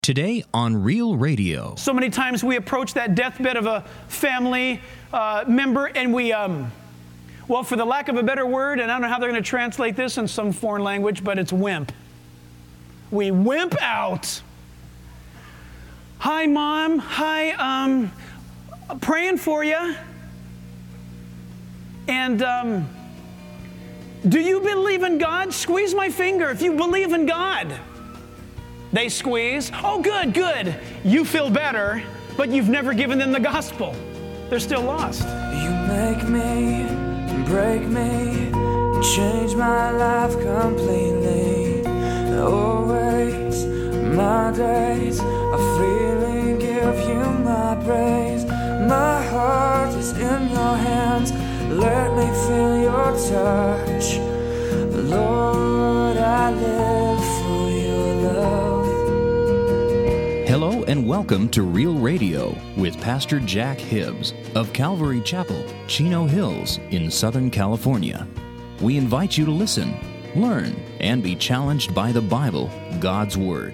Today on Real Radio. So many times we approach that deathbed of a family member and we, well, for the lack of a better word, and I don't know how they're going to translate this in some foreign language, but it's wimp. We wimp out. Hi, Mom. Hi, praying for you. And do you believe in God? Squeeze my finger if you believe in God. They squeeze. Oh, good, good. You feel better, but you've never given them the gospel. They're still lost. You make me, break me, change my life completely. Always, my days, I freely give you my praise. My heart is in your hands. Let me feel your touch. Lord, I live for your love. Hello and welcome to Real Radio with Pastor Jack Hibbs of Calvary Chapel, Chino Hills in Southern California. We invite you to listen, learn, and be challenged by the Bible, God's Word.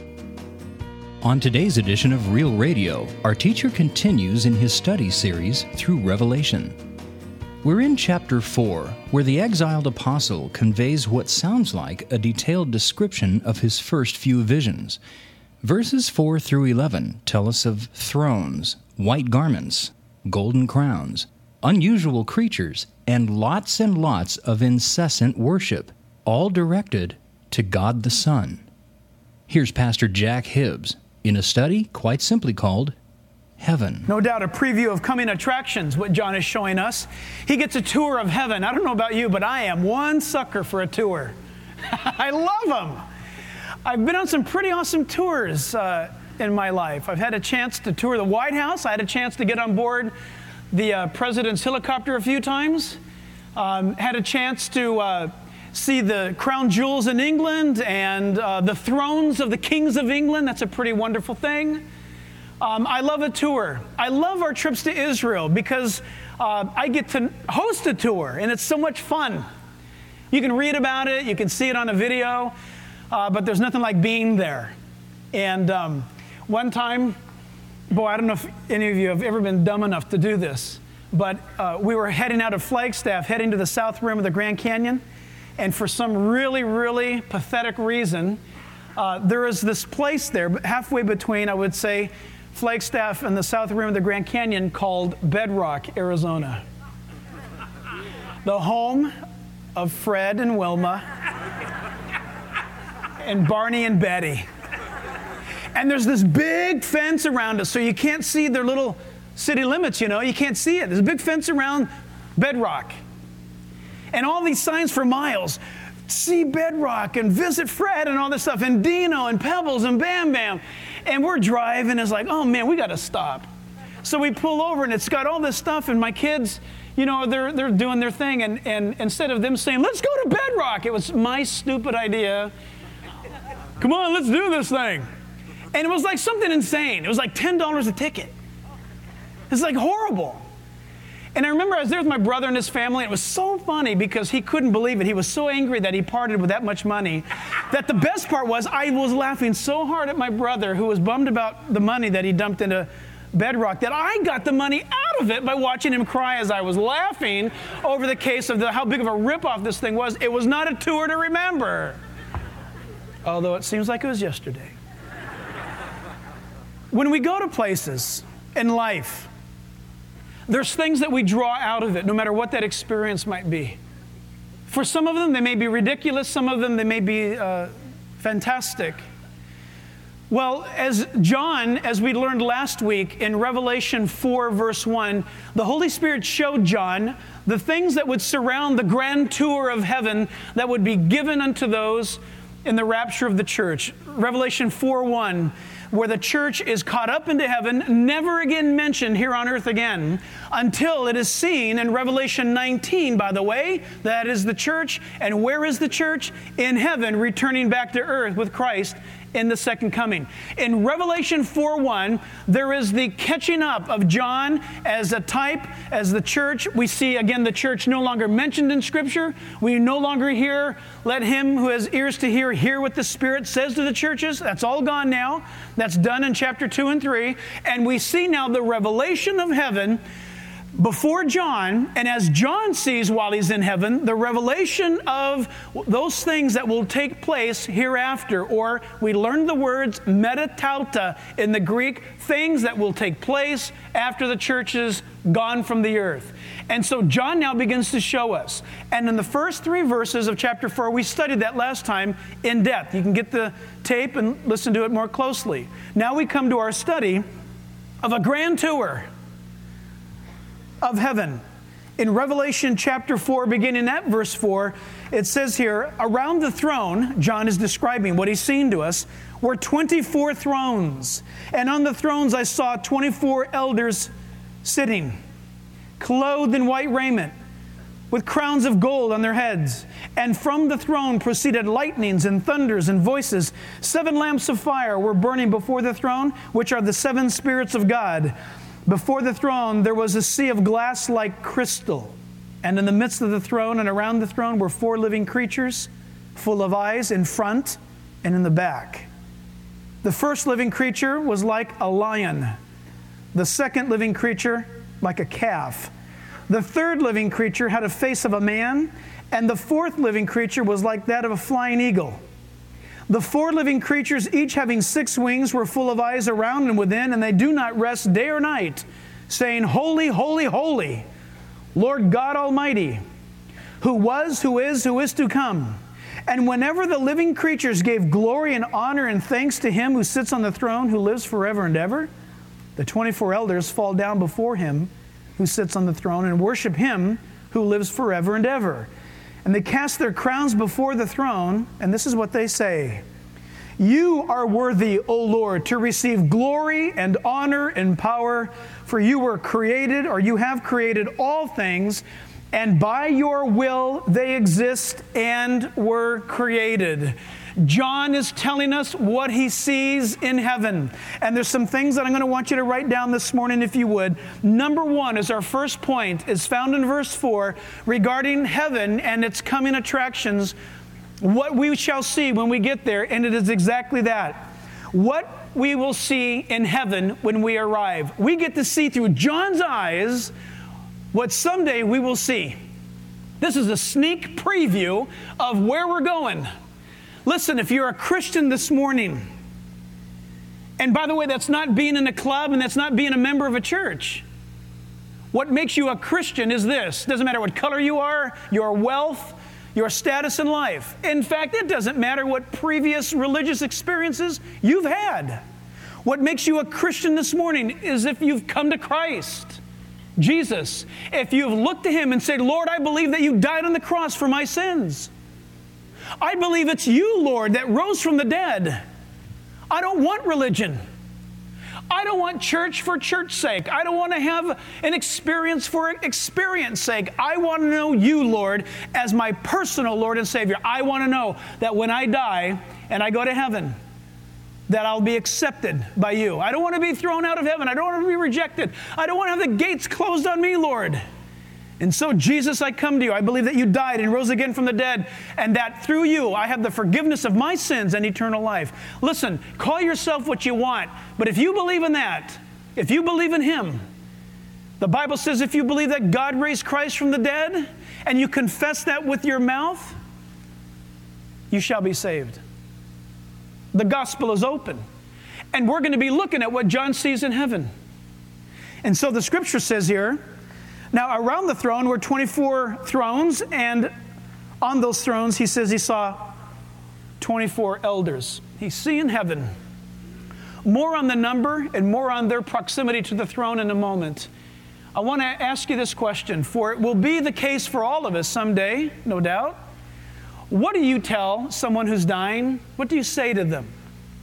On today's edition of Real Radio, our teacher continues in his study series through Revelation. We're in chapter 4, where the exiled apostle conveys what sounds like a detailed description of his first few visions. Verses 4 through 11 tell us of thrones, white garments, golden crowns, unusual creatures, and lots of incessant worship, all directed to God the Son. Here's Pastor Jack Hibbs in a study quite simply called Heaven. No doubt a preview of coming attractions, what John is showing us. He gets a tour of heaven. I don't know about you, but I am one sucker for a tour. I love them. I've been on some pretty awesome tours in my life. I've had a chance to tour the White House. I had a chance to get on board the president's helicopter a few times. Had a chance to see the crown jewels in England and the thrones of the kings of England. That's a pretty wonderful thing. I love a tour. I love our trips to Israel because I get to host a tour, and it's so much fun. You can read about it. You can see it on a video. But there's nothing like being there. And one time, boy, I don't know if any of you have ever been dumb enough to do this, but we were heading out of Flagstaff, heading to the south rim of the Grand Canyon, and for some really, really pathetic reason, there is this place there, halfway between, I would say, Flagstaff and the south rim of the Grand Canyon called Bedrock, Arizona. The home of Fred and Wilma, and Barney and Betty. And there's this big fence around us, so you can't see their little city limits, you know. You can't see it. There's a big fence around Bedrock. And all these signs for miles. See Bedrock and visit Fred and all this stuff. And Dino and Pebbles and Bam Bam. And we're driving. It's like, oh, man, we got to stop. So we pull over, and it's got all this stuff. And my kids, you know, they're doing their thing. And instead of them saying, let's go to Bedrock, it was my stupid idea. Come on, let's do this thing. And it was like something insane. It was like $10 a ticket. It's like horrible. And I remember I was there with my brother and his family. And it was so funny because he couldn't believe it. He was so angry that he parted with that much money. That the best part was I was laughing so hard at my brother, who was bummed about the money that he dumped into Bedrock, that I got the money out of it by watching him cry as I was laughing over the case of how big of a ripoff this thing was. It was not a tour to remember. Although it seems like it was yesterday. When we go to places in life, there's things that we draw out of it, no matter what that experience might be. For some of them, they may be ridiculous. Some of them, they may be fantastic. Well, as we learned last week in Revelation 4, verse 1, the Holy Spirit showed John the things that would surround the grand tour of heaven that would be given unto those in the rapture of the church. Revelation 4:1, where the church is caught up into heaven, never again mentioned here on earth again, until it is seen in Revelation 19, by the way. That is the church. And where is the church? In heaven, returning back to earth with Christ in the second coming. In Revelation 4:1, there is the catching up of John as a type, as the church. We see again the church no longer mentioned in Scripture. We no longer hear, let him who has ears to hear what the Spirit says to the churches. That's all gone now. That's done in chapter 2 and 3. And we see now the revelation of heaven before John, and as John sees while he's in heaven, the revelation of those things that will take place hereafter, or we learn the words metatauta in the Greek, things that will take place after the church is gone from the earth. And so John now begins to show us. And in the first 3 verses of chapter 4, we studied that last time in depth. You can get the tape and listen to it more closely. Now we come to our study of a grand tour of heaven. In Revelation chapter 4, beginning at verse 4, it says here, around the throne, John is describing what he's seen to us, were 24 thrones. And on the thrones I saw 24 elders sitting, clothed in white raiment, with crowns of gold on their heads. And from the throne proceeded lightnings and thunders and voices. 7 lamps of fire were burning before the throne, which are the 7 spirits of God. Before the throne there was a sea of glass like crystal. And in the midst of the throne and around the throne were 4 living creatures, full of eyes in front and in the back. The first living creature was like a lion. The second living creature like a calf. The third living creature had a face of a man. And the fourth living creature was like that of a flying eagle. The 4 living creatures, each having 6 wings, were full of eyes around and within, and they do not rest day or night, saying, Holy, holy, holy, Lord God Almighty, who was, who is to come. And whenever the living creatures gave glory and honor and thanks to him who sits on the throne, who lives forever and ever, the 24 elders fall down before him who sits on the throne and worship him who lives forever and ever. And they cast their crowns before the throne, and this is what they say. You are worthy, O Lord, to receive glory and honor and power, for you were created, or you have created all things, and by your will they exist and were created. John is telling us what he sees in heaven. And there's some things that I'm going to want you to write down this morning if you would. Number 1 is our first point, is found in verse 4 regarding heaven and its coming attractions, what we shall see when we get there, and it is exactly that. What we will see in heaven when we arrive. We get to see through John's eyes what someday we will see. This is a sneak preview of where we're going. Listen, if you're a Christian this morning, and by the way, that's not being in a club and that's not being a member of a church. What makes you a Christian is this. Doesn't matter what color you are, your wealth, your status in life. In fact, it doesn't matter what previous religious experiences you've had. What makes you a Christian this morning is if you've come to Christ, Jesus. If you've looked to him and said, Lord, I believe that you died on the cross for my sins. I believe it's you, Lord, that rose from the dead. I don't want religion. I don't want church for church's sake. I don't want to have an experience for experience sake. I want to know you, Lord, as my personal Lord and Savior. I want to know that when I die and I go to heaven, that I'll be accepted by you. I don't want to be thrown out of heaven. I don't want to be rejected. I don't want to have the gates closed on me, Lord. And so, Jesus, I come to you. I believe that you died and rose again from the dead, and that through you I have the forgiveness of my sins and eternal life. Listen, call yourself what you want, but if you believe in that, if you believe in him, the Bible says if you believe that God raised Christ from the dead, and you confess that with your mouth, you shall be saved. The gospel is open. And we're going to be looking at what John sees in heaven. And so the scripture says here, now around the throne were 24 thrones, and on those thrones he says he saw 24 elders. He's seeing heaven. More on the number and more on their proximity to the throne in a moment. I want to ask you this question, for it will be the case for all of us someday, no doubt. What do you tell someone who's dying? What do you say to them?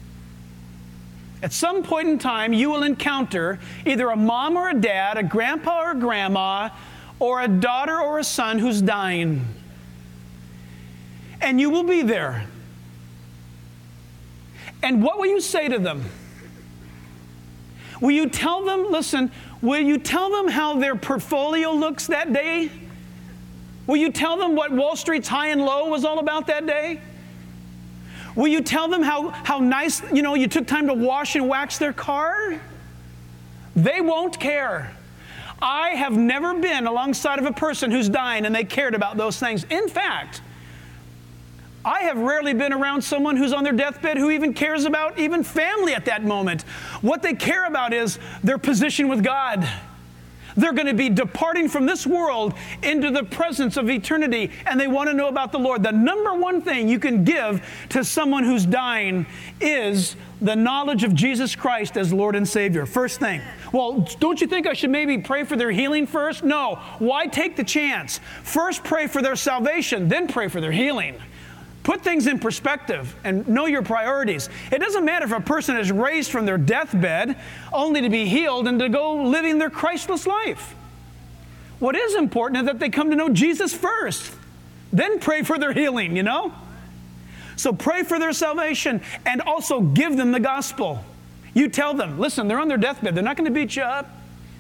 At some point in time, you will encounter either a mom or a dad, a grandpa or a grandma, or a daughter or a son who's dying. And you will be there. And what will you say to them? Will you tell them, listen, will you tell them how their portfolio looks that day? Will you tell them what Wall Street's high and low was all about that day? Will you tell them how nice, you took time to wash and wax their car? They won't care. I have never been alongside of a person who's dying and they cared about those things. In fact, I have rarely been around someone who's on their deathbed who even cares about even family at that moment. What they care about is their position with God. They're going to be departing from this world into the presence of eternity, and they want to know about the Lord. The number one thing you can give to someone who's dying is the knowledge of Jesus Christ as Lord and Savior. First thing. Well, don't you think I should maybe pray for their healing first? No. Why take the chance? First pray for their salvation, then pray for their healing. Put things in perspective and know your priorities. It doesn't matter if a person is raised from their deathbed only to be healed and to go living their Christless life. What is important is that they come to know Jesus first, then pray for their healing, So pray for their salvation and also give them the gospel. You tell them, listen, they're on their deathbed. They're not going to beat you up.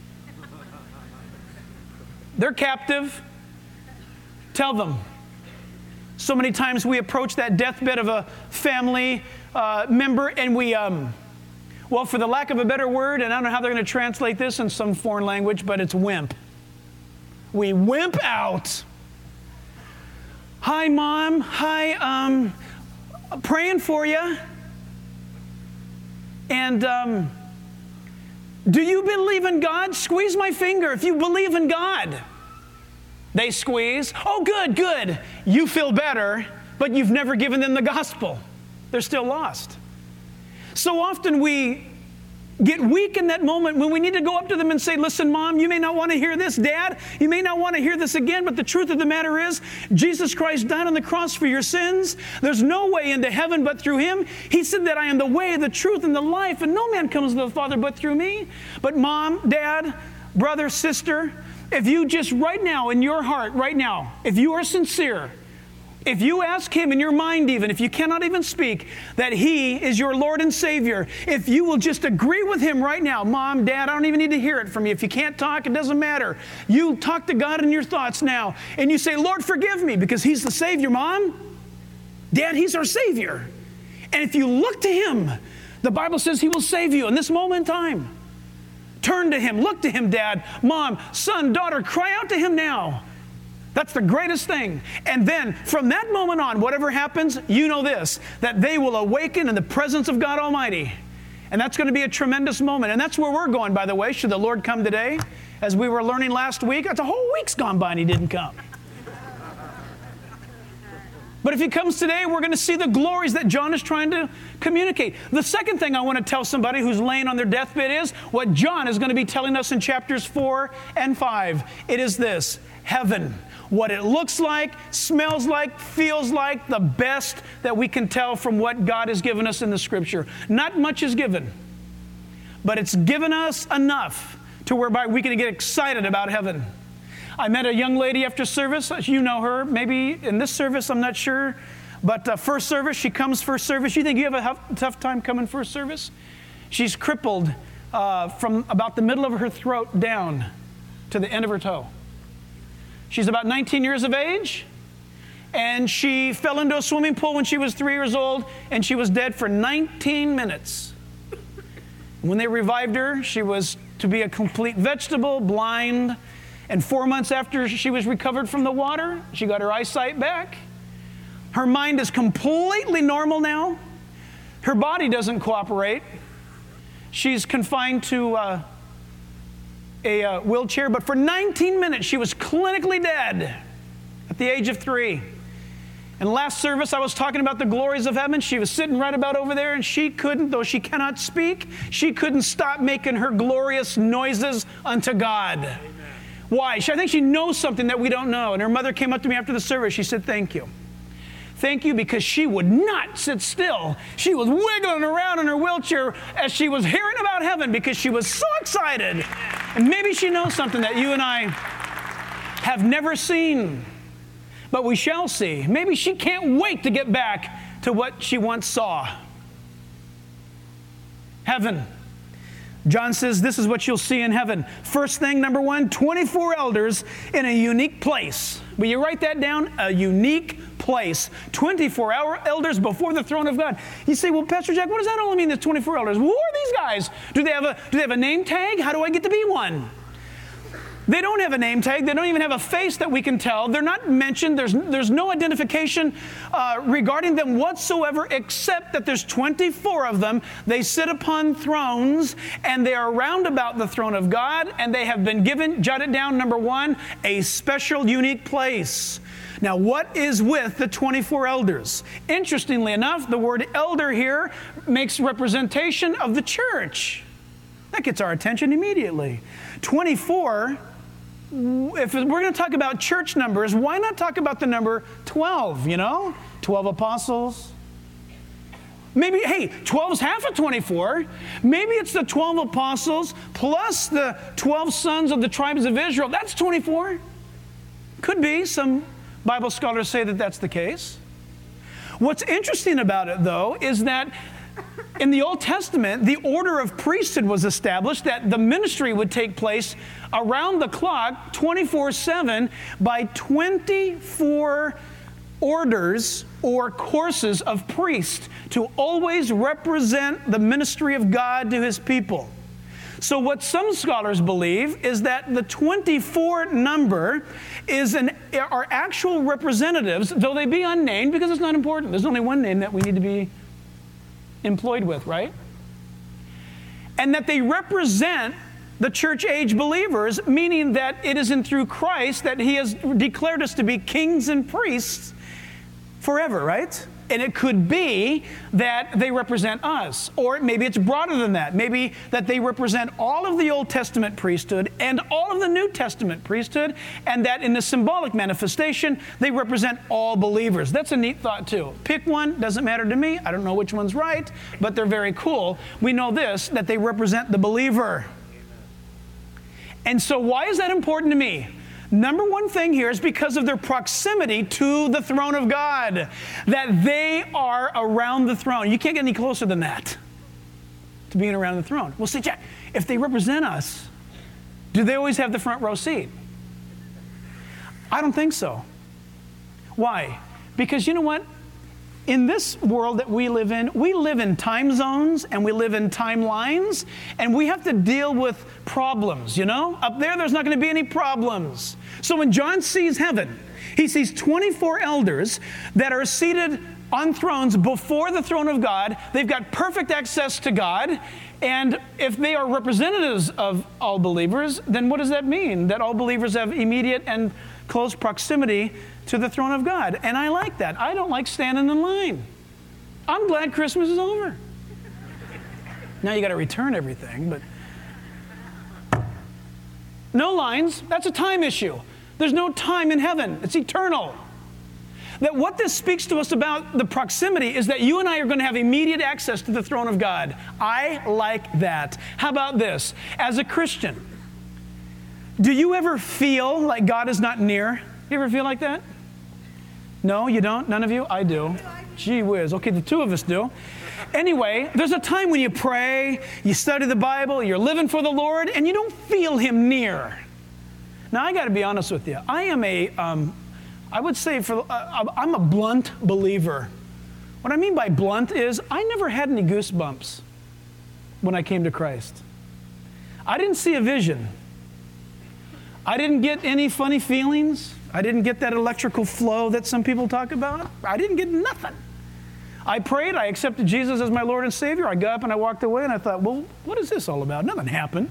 They're captive. Tell them. So many times we approach that deathbed of a family member and we, for the lack of a better word, and I don't know how they're going to translate this in some foreign language, but it's wimp. We wimp out. Hi, Mom. Hi, praying for you. And do you believe in God? Squeeze my finger if you believe in God. They squeeze. Oh, good. You feel better, but you've never given them the gospel. They're still lost. So often we get weak in that moment when we need to go up to them and say, listen, Mom, you may not want to hear this. Dad, you may not want to hear this again, but the truth of the matter is Jesus Christ died on the cross for your sins. There's no way into heaven but through Him. He said that I am the way, the truth, and the life, and no man comes to the Father but through me. But Mom, Dad, brother, sister, if you just right now in your heart, right now, if you are sincere, if you ask Him in your mind even, if you cannot even speak, that He is your Lord and Savior, if you will just agree with Him right now, Mom, Dad, I don't even need to hear it from you. If you can't talk, it doesn't matter. You talk to God in your thoughts now, and you say, Lord, forgive me, because He's the Savior, Mom. Dad, He's our Savior. And if you look to Him, the Bible says He will save you in this moment in time. Turn to Him. Look to Him, Dad, Mom, son, daughter. Cry out to Him now. That's the greatest thing. And then from that moment on, whatever happens, you know this, that they will awaken in the presence of God Almighty. And that's going to be a tremendous moment. And that's where we're going, by the way, should the Lord come today. As we were learning last week, that's a whole week's gone by and He didn't come. But if He comes today, we're going to see the glories that John is trying to communicate. The second thing I want to tell somebody who's laying on their deathbed is what John is going to be telling us in chapters 4 and 5. It is this: heaven. What it looks like, smells like, feels like, the best that we can tell from what God has given us in the Scripture. Not much is given, but it's given us enough to whereby we can get excited about heaven. I met a young lady after service. You know her. Maybe in this service, I'm not sure. But first service, she comes first service. You think you have a tough time coming first service? She's crippled from about the middle of her throat down to the end of her toe. She's about 19 years of age, and she fell into a swimming pool when she was 3 years old, and she was dead for 19 minutes. When they revived her, she was to be a complete vegetable, blind, and 4 months after she was recovered from the water, she got her eyesight back. Her mind is completely normal now. Her body doesn't cooperate. She's confined to a wheelchair, but for 19 minutes she was clinically dead at the age of 3. And last service I was talking about the glories of heaven. She was sitting right about over there, and she couldn't, though she cannot speak, she couldn't stop making her glorious noises unto God. Amen. Why? I think she knows something that we don't know. And her mother came up to me after the service. She said, thank you. Thank you, because she would not sit still. She was wiggling around in her wheelchair as she was hearing about heaven because she was so excited. And maybe she knows something that you and I have never seen, but we shall see. Maybe she can't wait to get back to what she once saw. Heaven. John says this is what you'll see in heaven. First thing, number one, 24 elders in a unique place. Will you write that down? A unique place. 24 elders before the throne of God. You say, well, Pastor Jack, what does that all mean, the 24 elders? Who are these guys? Do they have a name tag? How do I get to be one? They don't have a name tag. They don't even have a face that we can tell. They're not mentioned. There's no identification regarding them whatsoever, except that there's 24 of them. They sit upon thrones, and they are round about the throne of God, and they have been given, jot it down, number one, a special, unique place. Now, what is with the 24 elders? Interestingly enough, the word elder here makes representation of the church. That gets our attention immediately. 24... If we're going to talk about church numbers, why not talk about the number 12, 12 apostles. Maybe, hey, 12 is half of 24. Maybe it's the 12 apostles plus the 12 sons of the tribes of Israel. That's 24. Could be. Some Bible scholars say that that's the case. What's interesting about it, though, is that in the Old Testament, the order of priesthood was established, that the ministry would take place around the clock, 24/7, by 24 orders or courses of priests to always represent the ministry of God to His people. So what some scholars believe is that the 24 number are actual representatives, though they be unnamed, because it's not important. There's only one name that we need to be employed with, right? And that they represent the church age believers, meaning that it is through Christ that He has declared us to be kings and priests forever, right? And it could be that they represent us, or maybe it's broader than that. Maybe that they represent all of the Old Testament priesthood and all of the New Testament priesthood, and that in the symbolic manifestation, they represent all believers. That's a neat thought too. Pick one, doesn't matter to me. I don't know which one's right, but they're very cool. We know this, that they represent the believer. And so why is that important to me? Number one thing here is because of their proximity to the throne of God, that they are around the throne. You can't get any closer than that, to being around the throne. Well, see, Jack, if they represent us, do they always have the front row seat? I don't think so. Why? Because you know what? In this world that we live in time zones and we live in timelines, and we have to deal with problems, Up there's not going to be any problems. So when John sees heaven, he sees 24 elders that are seated on thrones before the throne of God. They've got perfect access to God. And if they are representatives of all believers, then what does that mean? That all believers have immediate and close proximity to the throne of God. And I like that. I don't like standing in line. I'm glad Christmas is over. Now you got to return everything, but no lines. That's a time issue. There's no time in heaven. It's eternal. That what this speaks to us about the proximity is that you and I are going to have immediate access to the throne of God. I like that. How about this? As a Christian, do you ever feel like God is not near? You ever feel like that? No, you don't? None of you? I do. Gee whiz. Okay, the two of us do. Anyway, there's a time when you pray, you study the Bible, you're living for the Lord, and you don't feel Him near. Now, I got to be honest with you. I am I'm a blunt believer. What I mean by blunt is I never had any goosebumps when I came to Christ. I didn't see a vision. I didn't get any funny feelings. I didn't get that electrical flow that some people talk about. I didn't get nothing. I prayed. I accepted Jesus as my Lord and Savior. I got up and I walked away and I thought, well, what is this all about? Nothing happened.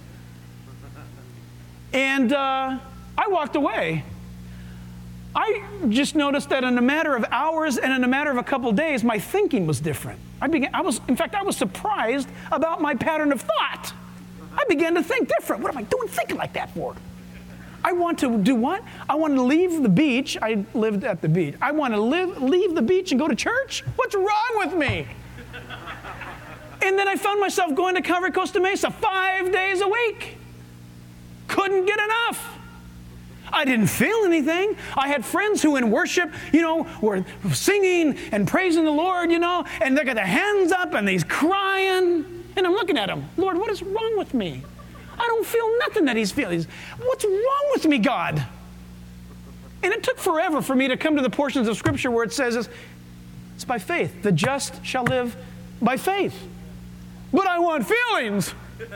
And I walked away. I just noticed that in a matter of hours and in a matter of a couple days, my thinking was different. I was surprised about my pattern of thought. I began to think different. What am I doing thinking like that for? I want to do what? I want to leave the beach. I lived at the beach. I want to leave the beach and go to church? What's wrong with me? And then I found myself going to Calvary Costa Mesa 5 days a week. Couldn't get enough. I didn't feel anything. I had friends who in worship, were singing and praising the Lord, and they got their hands up and they's crying. And I'm looking at him. Lord, what is wrong with me? I don't feel nothing that he's feeling. What's wrong with me, God? And it took forever for me to come to the portions of Scripture where it says it's by faith. The just shall live by faith. But I want feelings.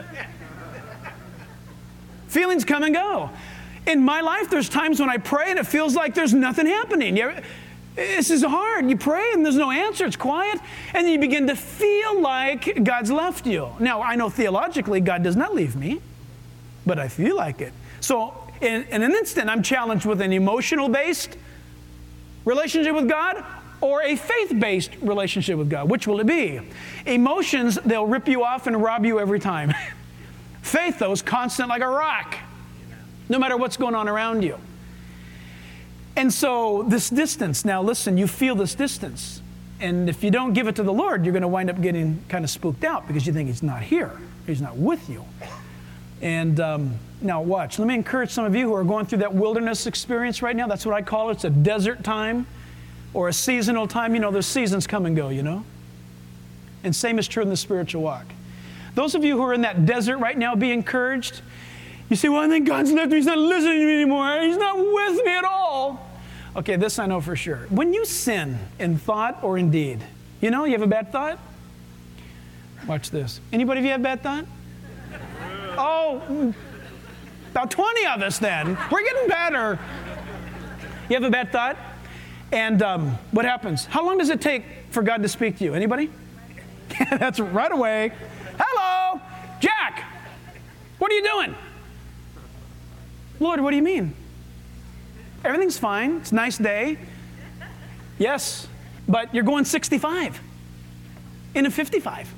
Feelings come and go. In my life, there's times when I pray and it feels like there's nothing happening. This is hard. You pray and there's no answer. It's quiet. And then you begin to feel like God's left you. Now, I know theologically God does not leave me, but I feel like it. So in an instant, I'm challenged with an emotional-based relationship with God or a faith-based relationship with God. Which will it be? Emotions, they'll rip you off and rob you every time. Faith, though, is constant like a rock, no matter what's going on around you. And so this distance, now listen, you feel this distance. And if you don't give it to the Lord, you're going to wind up getting kind of spooked out because you think He's not here. He's not with you. And now watch. Let me encourage some of you who are going through that wilderness experience right now. That's what I call it. It's a desert time or a seasonal time. You know, there's seasons come and go, you know. And same is true in the spiritual walk. Those of you who are in that desert right now, be encouraged. You say, well, I think God's left me. He's not listening to me anymore. He's not with me at all. Okay, this I know for sure. When you sin in thought or in deed, you know, you have a bad thought? Watch this. Anybody of you have a bad thought? Oh, about 20 of us then. We're getting better. You have a bad thought? And what happens? How long does it take for God to speak to you? Anybody? That's right away. Hello, Jack. What are you doing? Lord, what do you mean? Everything's fine. It's a nice day. Yes, but you're going 65 in a 55.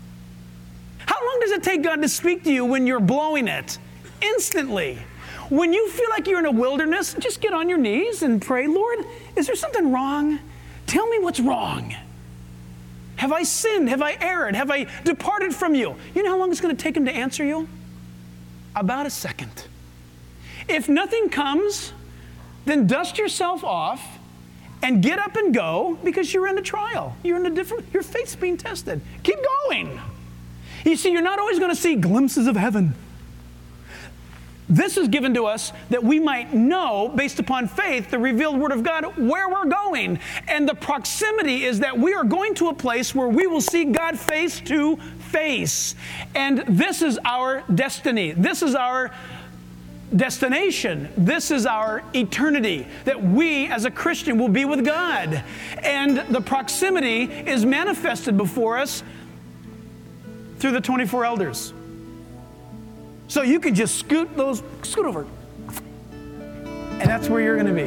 How long does it take God to speak to you when you're blowing it? Instantly. When you feel like you're in a wilderness, just get on your knees and pray, Lord, is there something wrong? Tell me what's wrong. Have I sinned? Have I erred? Have I departed from you? You know how long it's going to take Him to answer you? About a second. If nothing comes, then dust yourself off and get up and go because you're in a trial. Your faith's being tested. Keep going. You see, you're not always going to see glimpses of heaven. This is given to us that we might know, based upon faith, the revealed Word of God, where we're going. And the proximity is that we are going to a place where we will see God face to face. And this is our destiny. This is our destination. This is our eternity, that we as a Christian will be with God. And the proximity is manifested before us through the 24 elders. So you can just scoot over. And that's where you're going to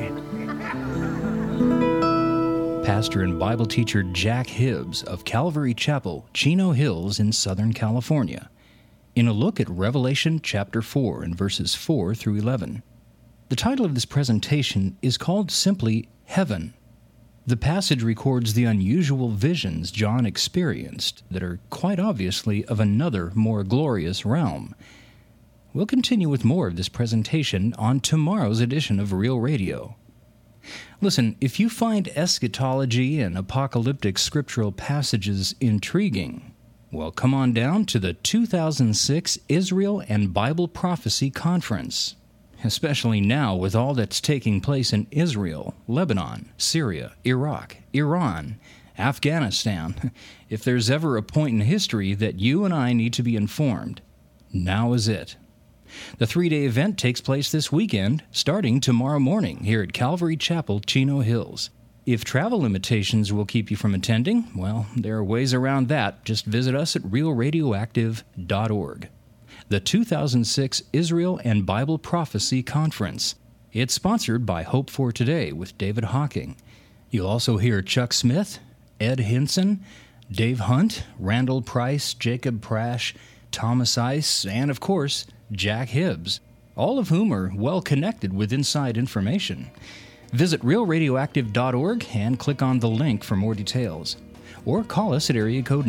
be. Pastor and Bible teacher Jack Hibbs of Calvary Chapel, Chino Hills in Southern California, in a look at Revelation chapter 4 and verses 4 through 11. The title of this presentation is called simply Heaven. The passage records the unusual visions John experienced that are quite obviously of another, more glorious realm. We'll continue with more of this presentation on tomorrow's edition of Real Radio. Listen, if you find eschatology and apocalyptic scriptural passages intriguing, well, come on down to the 2006 Israel and Bible Prophecy Conference. Especially now with all that's taking place in Israel, Lebanon, Syria, Iraq, Iran, Afghanistan. If there's ever a point in history that you and I need to be informed, now is it. The 3-day event takes place this weekend, starting tomorrow morning here at Calvary Chapel, Chino Hills. If travel limitations will keep you from attending, well, there are ways around that. Just visit us at realradioactive.org. The 2006 Israel and Bible Prophecy Conference. It's sponsored by Hope for Today with David Hawking. You'll also hear Chuck Smith, Ed Hinson, Dave Hunt, Randall Price, Jacob Prash, Thomas Ice, and of course, Jack Hibbs, all of whom are well connected with inside information. Visit realradioactive.org and click on the link for more details. Or call us at area code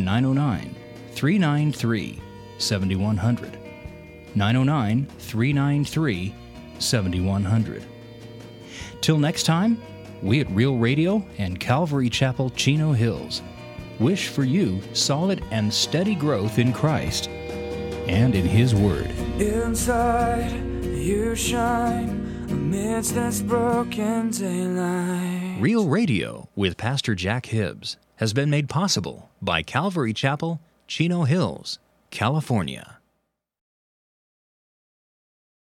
909-393-7100. 909-393-7100. Till next time, we at Real Radio and Calvary Chapel, Chino Hills wish for you solid and steady growth in Christ and in His Word. Inside you shine amidst this broken daylight. Real Radio with Pastor Jack Hibbs has been made possible by Calvary Chapel, Chino Hills, California.